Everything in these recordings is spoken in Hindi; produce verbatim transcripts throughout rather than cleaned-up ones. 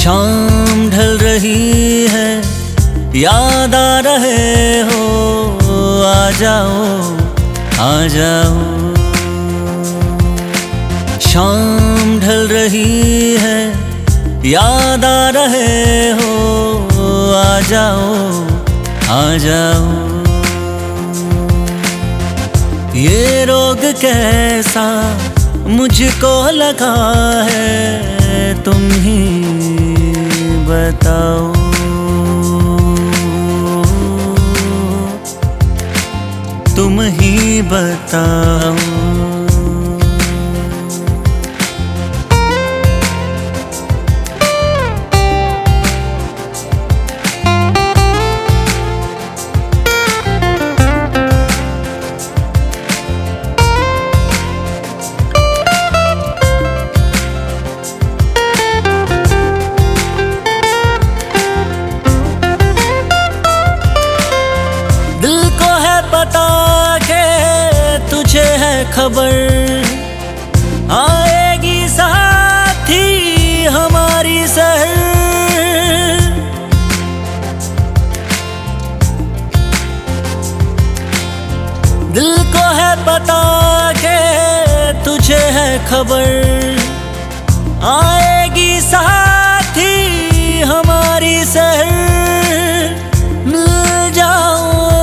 शाम ढल रही है, याद आ रहे हो, आ जाओ आ जाओ। शाम ढल रही है, याद आ रहे हो, आ जाओ आ जाओ। ये रोग कैसा मुझको लगा है, तुम ही बताओ। तुम ही बताओ। पता के तुझे है खबर, आएगी साथी हमारी सहर। दिल को है पता के तुझे है खबर, आएगी साथी हमारी सहर। मिल जाओ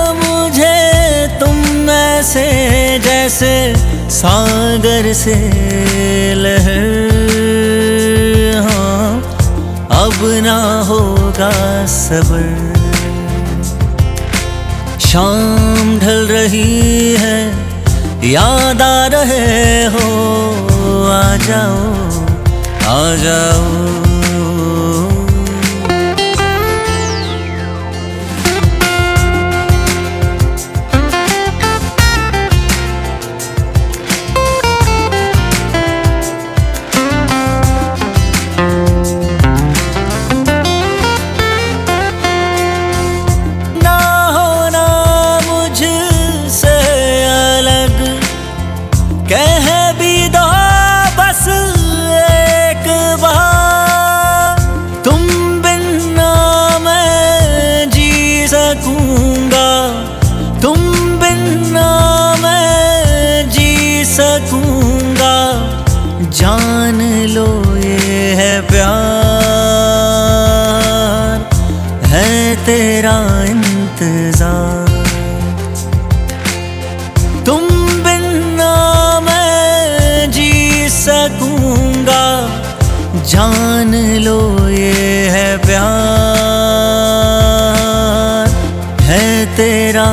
से जैसे सागर से लहर, हाँ अब ना होगा सब्र। शाम ढल रही है, याद आ रहे हो, आ जाओ आ जाओ। कह भी दो बस एक बार, तुम बिन ना मैं जी सकूंगा, तुम बिन ना मैं जी सकूंगा। जान लो ये है प्यार, है तेरा इंतजार। तुम सकूंगा, जान लो ये है प्यार, है तेरा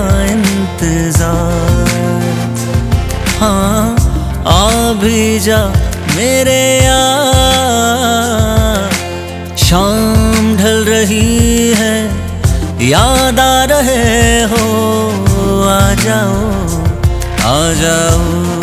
इंतजार। हाँ आ भी जा मेरे यार। शाम ढल रही है, याद आ रहे हो, आ जाओ आ जाओ।